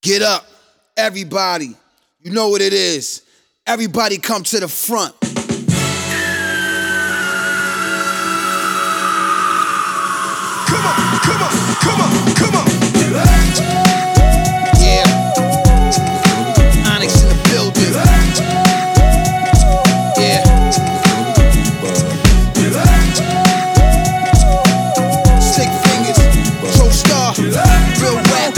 Get up, everybody. You know what it is. Everybody come to the front. Come on, come on, come on, come on. Yeah. Onyx in the building. Yeah. Stick fingers. Pro Star. Real rap.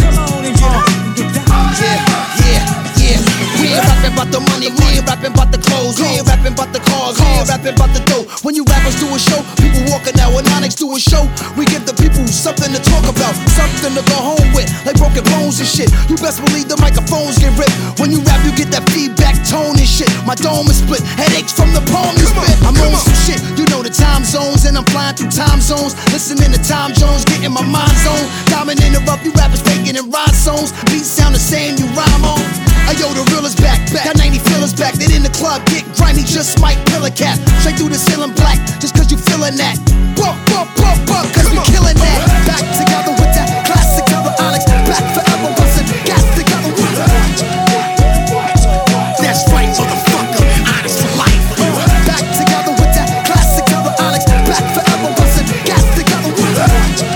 Yeah. We ain't rapping about the money, we ain't rapping about the clothes, we ain't rapping about the cars, we ain't rapping about the dough. When you rappers do a show, people walking out. When Onyx do a show, we give the people something to talk about, something to go home with, like broken bones and shit. You best believe the microphones get ripped. When you rap, you get that feedback tone and shit. My dome is split, headaches from the poem you spit. I'm on some shit, you know the time zones, and I'm flying through time zones, listening to Tom Jones, getting my mind zone. Diamond interrupt, you rappers faking in rhyme songs. Beats sound the same, you rhyme on. Ayo, the real is back. Got 90 feelers back. Then in the club, get grimy, just might pill a cap. Straight through the ceiling black, just cause you feeling that. Bump, cause we killing that. Back together with that classic cover Onyx. Back forever, bustin' gas together with that. That's right, motherfucker. Onyx for life. Back together with that classic cover Onyx. Back forever, bustin' gas together with that.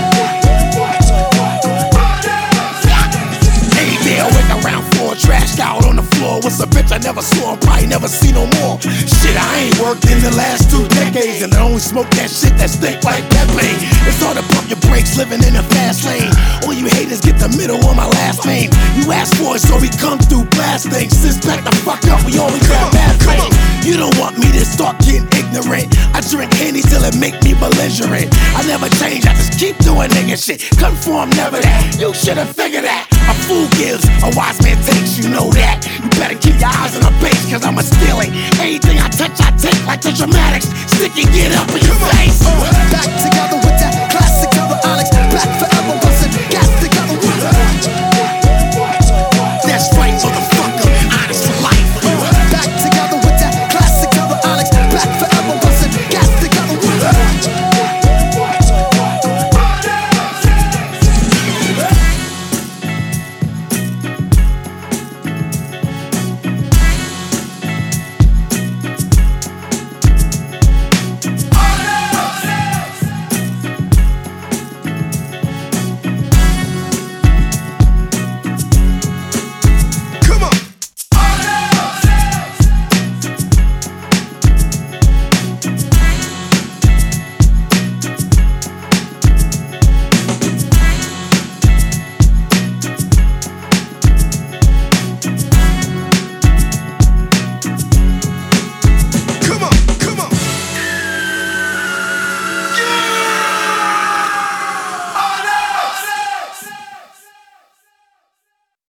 Hey there, went around floor, trashed out on the floor. What's a bitch I never saw, probably never see no more. Shit, I ain't worked in the last 2 decades, and I only smoke that shit that stink like Pepe. It's hard to pump your brakes living in a fast lane. All you haters get the middle of my last name. You ask for it, so we come through blast things. Sis, back the fuck up, we always got bad things. You don't want me to start getting ignorant. I drink Henny till it make me belligerent. I never change, I just keep doing nigga shit. Conform, never that. You should've figured that. A fool gives, a wise man takes, you know that. You better keep your eyes on the base, cause I'm a stealing. Anything I touch, I take like the dramatics. Sticky, get up in your face. Back together with that classic cover Onyx. Back